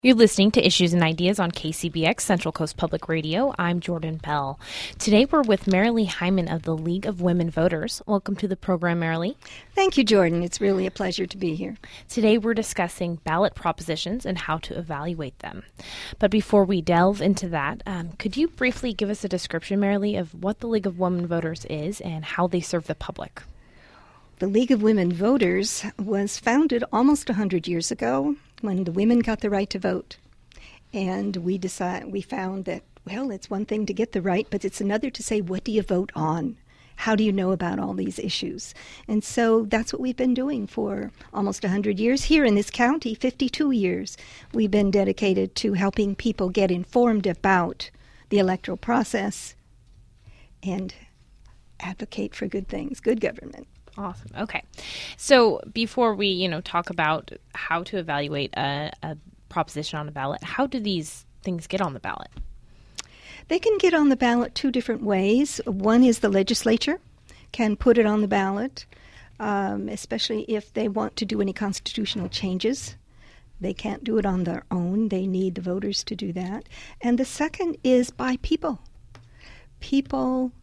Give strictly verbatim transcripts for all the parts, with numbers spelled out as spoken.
You're listening to Issues and Ideas on K C B X, Central Coast Public Radio. I'm Jordan Pell. Today we're with Marilee Hyman of the League of Women Voters. Welcome to the program, Marilee. Thank you, Jordan. It's really a pleasure to be here. Today we're discussing ballot propositions and how to evaluate them. But before we delve into that, um, could you briefly give us a description, Marilee, of what the League of Women Voters is and how they serve the public? The League of Women Voters was founded almost one hundred years ago when the women got the right to vote. And we decide, we found that, well, it's one thing to get the right, but it's another to say, what do you vote on? How do you know about all these issues? And so that's what we've been doing for almost one hundred years. Here in this county, fifty-two years, we've been dedicated to helping people get informed about the electoral process and advocate for good things, good government. Awesome. Okay. So before we, you know, talk about how to evaluate a, a proposition on a ballot, how do these things get on the ballot? They can get on the ballot two different ways. One is the legislature can put it on the ballot, um, especially if they want to do any constitutional changes. They can't do it on their own. They need the voters to do that. And the second is by people. People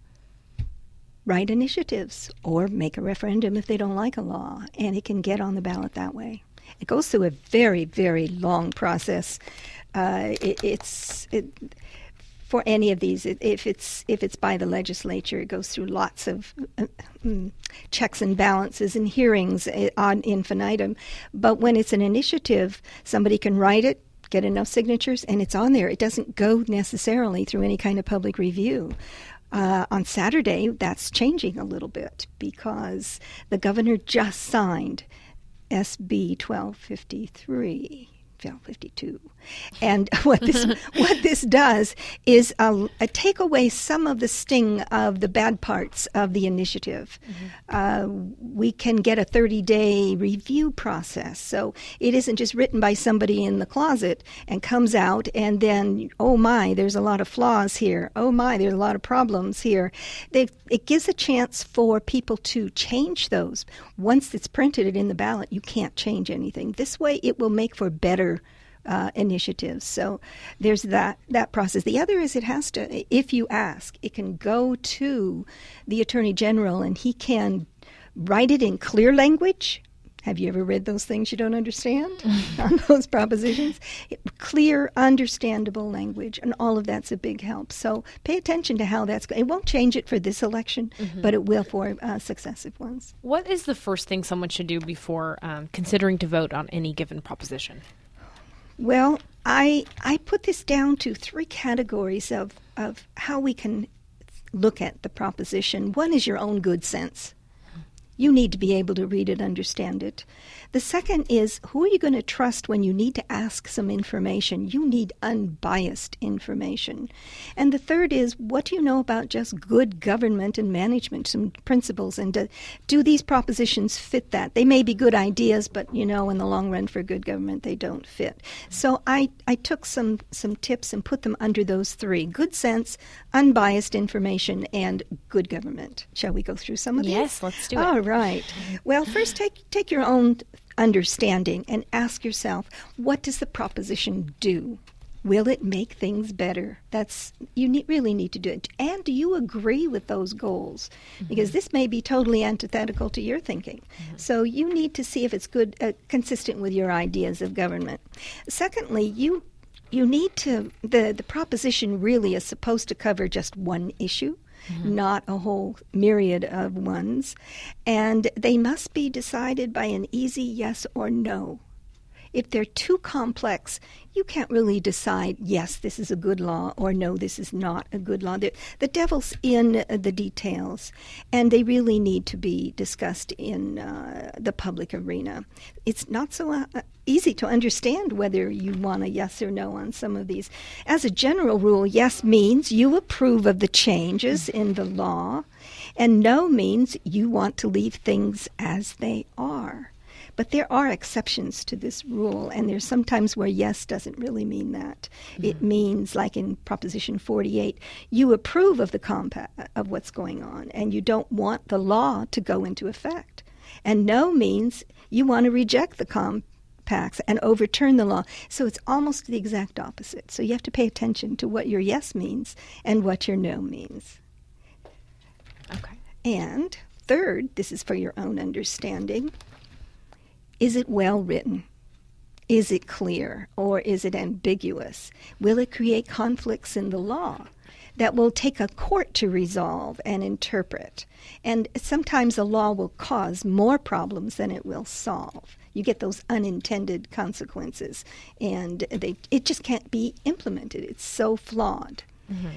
write initiatives or make a referendum if they don't like a law, and it can get on the ballot that way. It goes through a very, very long process. Uh, it, it's it, for any of these. It, if it's if it's by the legislature, it goes through lots of uh, um, checks and balances and hearings on infinitum. But when it's an initiative, somebody can write it, get enough signatures, and it's on there. It doesn't go necessarily through any kind of public review. Uh, on Saturday, that's changing a little bit because the governor just signed S B twelve fifty-three, twelve fifty-two. And what this what this does is uh, uh, take away some of the sting of the bad parts of the initiative. Mm-hmm. Uh, we can get a thirty-day review process. So it isn't just written by somebody in the closet and comes out and then, oh my, there's a lot of flaws here. Oh my, there's a lot of problems here. They, it gives a chance for people to change those. Once it's printed in the ballot, you can't change anything. This way it will make for better Uh, initiatives. So there's that that process. The other is it has to, if you ask, it can go to the Attorney General and he can write it in clear language. Have you ever read those things you don't understand on those propositions? Clear, understandable language, and all of that's a big help. So pay attention to how that's going. It won't change it for this election, mm-hmm. but it will for uh, successive ones. What is the first thing someone should do before um, considering to vote on any given proposition? Well, I I put this down to three categories of, of how we can look at the proposition. One is your own good sense. You need to be able to read it, understand it. The second is, who are you going to trust when you need to ask some information? You need unbiased information. And the third is, what do you know about just good government and management, some principles, and do, do these propositions fit that? They may be good ideas, but, you know, in the long run for good government, they don't fit. So I, I took some, some tips and put them under those three: good sense, unbiased information, and good government. Shall we go through some of these? Yes, let's do it. All right. Well, first take take your own understanding and ask yourself, what does the proposition do? Will it make things better? That's you need, really need to do it. And do you agree with those goals? Mm-hmm. Because this may be totally antithetical to your thinking. Mm-hmm. So you need to see if it's good, uh, consistent with your ideas of government. Secondly, you you need to the the proposition really is supposed to cover just one issue. Mm-hmm. Not a whole myriad of ones. And they must be decided by an easy yes or no. If they're too complex, you can't really decide, yes, this is a good law, or no, this is not a good law. The, the devil's in the details, and they really need to be discussed in uh, the public arena. It's not so uh, easy to understand whether you want a yes or no on some of these. As a general rule, yes means you approve of the changes in the law, and no means you want to leave things as they are. But there are exceptions to this rule, and there's sometimes where yes doesn't really mean that. Mm-hmm. It means, like in Proposition forty-eight, you approve of the compact, of what's going on, and you don't want the law to go into effect. And no means you want to reject the compact PACs and overturn the law. So it's almost the exact opposite. So you have to pay attention to what your yes means and what your no means. Okay. And third, this is for your own understanding, is it well written? Is it clear, or is it ambiguous? Will it create conflicts in the law that will take a court to resolve and interpret? And sometimes a law will cause more problems than it will solve. You get those unintended consequences, and they it just can't be implemented. It's so flawed. Mm-hmm.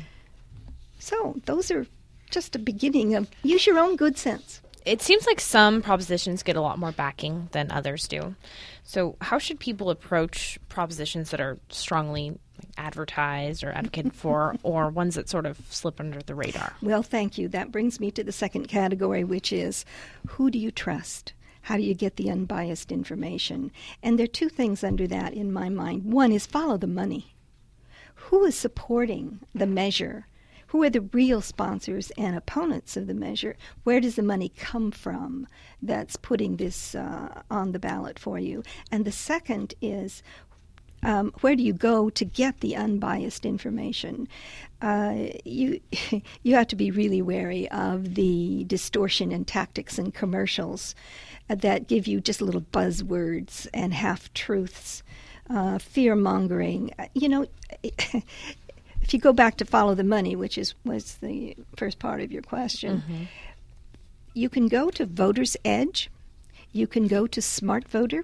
So those are just a beginning of use your own good sense. It seems like some propositions get a lot more backing than others do. So how should people approach propositions that are strongly advertised or advocated for, or ones that sort of slip under the radar? Well, thank you. That brings me to the second category, which is who do you trust? How do you get the unbiased information? And there are two things under that in my mind. One is follow the money. Who is supporting the measure? Who are the real sponsors and opponents of the measure? Where does the money come from that's putting this uh, on the ballot for you? And the second is, um, where do you go to get the unbiased information? Uh, you you have to be really wary of the distortion in tactics and commercials that give you just little buzzwords and half-truths, uh, fear-mongering. You know, if you go back to follow the money, which is was the first part of your question, mm-hmm. you can go to Voter's Edge, you can go to Smart Voter,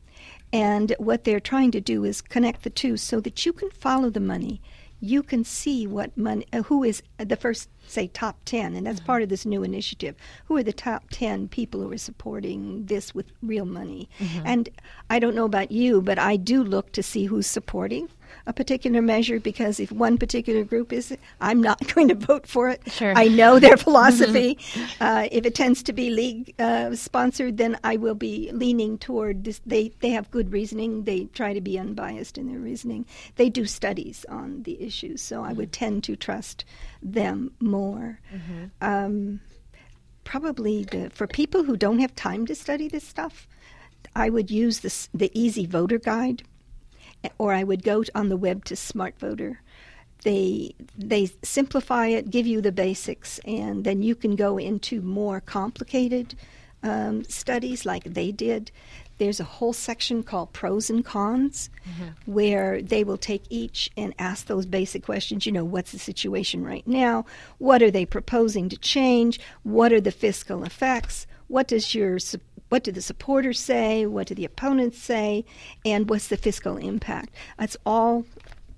and what they're trying to do is connect the two so that you can follow the money. You can see what money, uh, who is the first, say, top ten, and that's mm-hmm. part of this new initiative. Who are the top ten people who are supporting this with real money? Mm-hmm. And I don't know about you, but I do look to see who's supporting a particular measure, because if one particular group is, I'm not going to vote for it. Sure. I know their philosophy. uh, if it tends to be league uh, sponsored, then I will be leaning toward this. They, they have good reasoning. They try to be unbiased in their reasoning. They do studies on the issues, so mm-hmm. I would tend to trust them more. Mm-hmm. Um, probably the, for people who don't have time to study this stuff, I would use this, the Easy Voter Guide. Or I would go on the web to Smart Voter. They they simplify it, give you the basics, and then you can go into more complicated um, studies like they did. There's a whole section called Pros and Cons, mm-hmm. where they will take each and ask those basic questions. You know, what's the situation right now? What are they proposing to change? What are the fiscal effects? What does your What do the supporters say? What do the opponents say? And what's the fiscal impact? It's all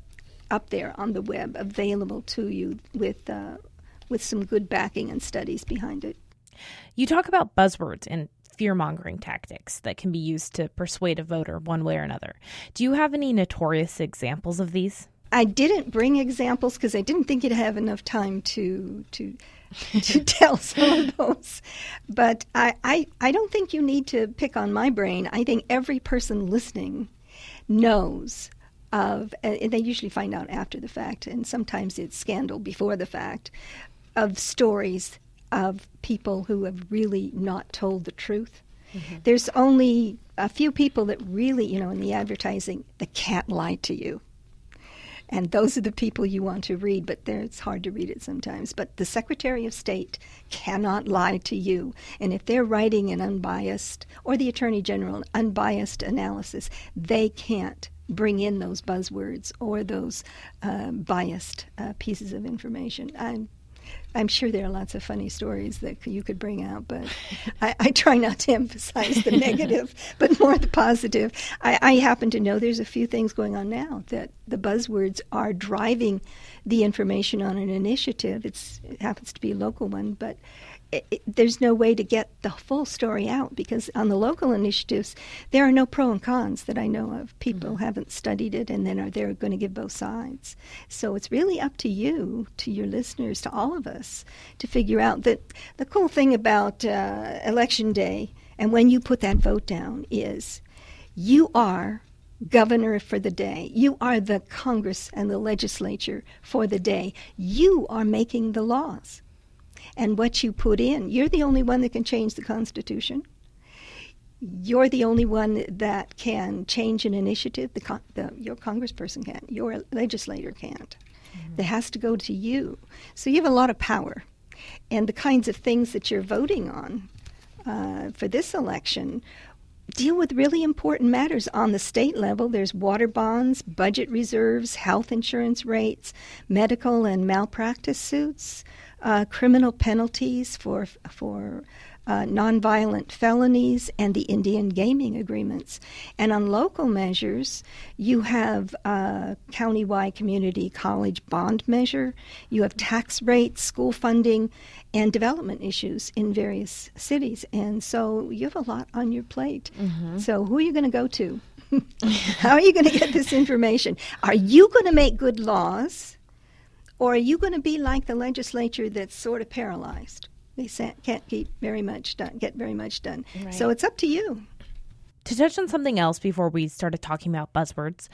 up there on the web, available to you with uh, with some good backing and studies behind it. You talk about buzzwords and fear-mongering tactics that can be used to persuade a voter one way or another. Do you have any notorious examples of these? I didn't bring examples because I didn't think you'd have enough time to to to tell some of those. But I, I, I don't think you need to pick on my brain. I think every person listening knows of, and they usually find out after the fact, and sometimes it's scandal before the fact, of stories of people who have really not told the truth. Mm-hmm. There's only a few people that really, you know, in the advertising, that can't lie to you. And those are the people you want to read, but it's hard to read it sometimes. But the Secretary of State cannot lie to you. And if they're writing an unbiased, or the Attorney General, unbiased analysis, they can't bring in those buzzwords or those uh, biased uh, pieces of information. I'm I'm sure there are lots of funny stories that you could bring out, but I, I try not to emphasize the negative, but more the positive. I, I happen to know there's a few things going on now that the buzzwords are driving the information on an initiative. It's, it happens to be a local one, but it, it, there's no way to get the full story out, because on the local initiatives, there are no pro and cons that I know of. People mm-hmm. haven't studied it, and then are they're going to give both sides. So it's really up to you, to your listeners, to all of us, to figure out that the cool thing about uh, Election Day, and when you put that vote down, is you are governor for the day. You are the Congress and the legislature for the day. You are making the laws. And what you put in, you're the only one that can change the Constitution. you're the only one that can change an initiative. The, con- the your congressperson can't. Your legislator can't. Mm-hmm. It has to go to you. So you have a lot of power. And the kinds of things that you're voting on uh, for this election deal with really important matters. On the state level, there's water bonds, budget reserves, health insurance rates, medical and malpractice suits, uh, criminal penalties for for uh, nonviolent felonies, and the Indian gaming agreements. And on local measures, you have uh, countywide community college bond measure, you have tax rates, school funding, and development issues in various cities. And so you have a lot on your plate. Mm-hmm. So who are you going to go to? How are you going to get this information? Are you going to make good laws, or are you going to be like the legislature that's sort of paralyzed? They can't keep very much done, get very much done. Right. So it's up to you. To touch on something else before we started talking about buzzwords,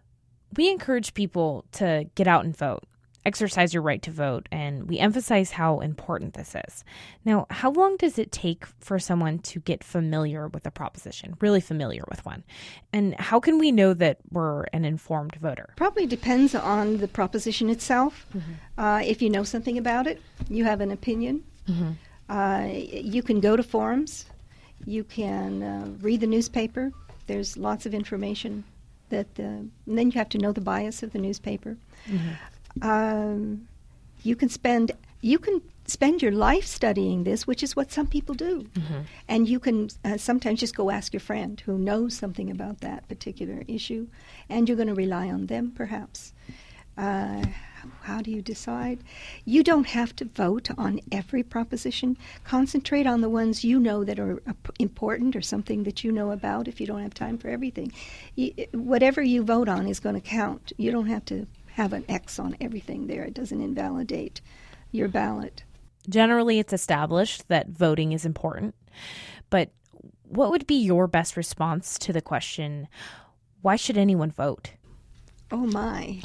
we encourage people to get out and vote, exercise your right to vote, and we emphasize how important this is. Now, how long does it take for someone to get familiar with a proposition, really familiar with one? And how can we know that we're an informed voter? Probably depends on the proposition itself. Mm-hmm. Uh, if you know something about it, you have an opinion. Mm-hmm. Uh, you can go to forums. You can uh, read the newspaper. There's lots of information that the, and then you have to know the bias of the newspaper. Mm-hmm. Um, you can spend you can spend your life studying this, which is what some people do. Mm-hmm. And you can uh, sometimes just go ask your friend who knows something about that particular issue, and you're going to rely on them, perhaps. Uh, how do you decide? You don't have to vote on every proposition. Concentrate on the ones you know that are uh, important, or something that you know about, if you don't have time for everything. You, whatever you vote on is going to count. You don't have to have an X on everything there. It doesn't invalidate your ballot. Generally, it's established that voting is important. But what would be your best response to the question, why should anyone vote? Oh, my.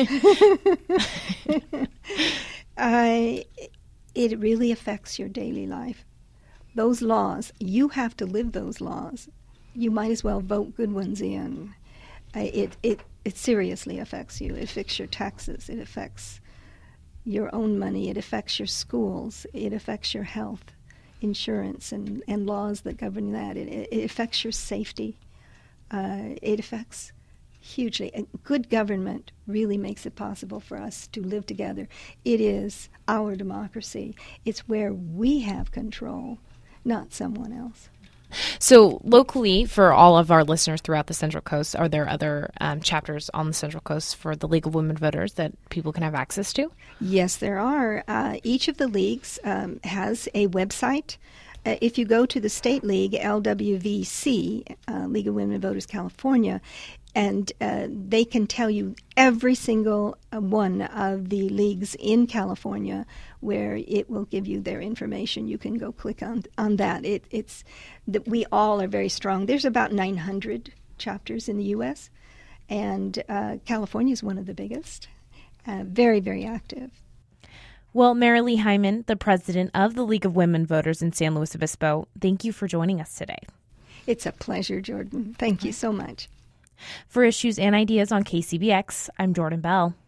uh, it really affects your daily life. Those laws, you have to live those laws. You might as well vote good ones in. Uh, it, it, it seriously affects you. It affects your taxes. It affects your own money. It affects your schools. It affects your health, insurance, and, and laws that govern that. It, it affects your safety. Uh, it affects hugely. And good government really makes it possible for us to live together. It is our democracy. It's where we have control, not someone else. So locally, for all of our listeners throughout the Central Coast, are there other um, chapters on the Central Coast for the League of Women Voters that people can have access to? Yes, there are. Uh, each of the leagues um, has a website. Uh, if you go to the State League, L W V C, uh, League of Women Voters California, and uh, they can tell you every single one of the leagues in California, where it will give you their information. You can go click on on that. It, it's that we all are very strong. There's about nine hundred chapters in the U S, and uh, California is one of the biggest. Uh, very, very active. Well, Marilee Hyman, the president of the League of Women Voters in San Luis Obispo, thank you for joining us today. It's a pleasure, Jordan. Thank you so much. For Issues and Ideas on K C B X, I'm Jordan Bell.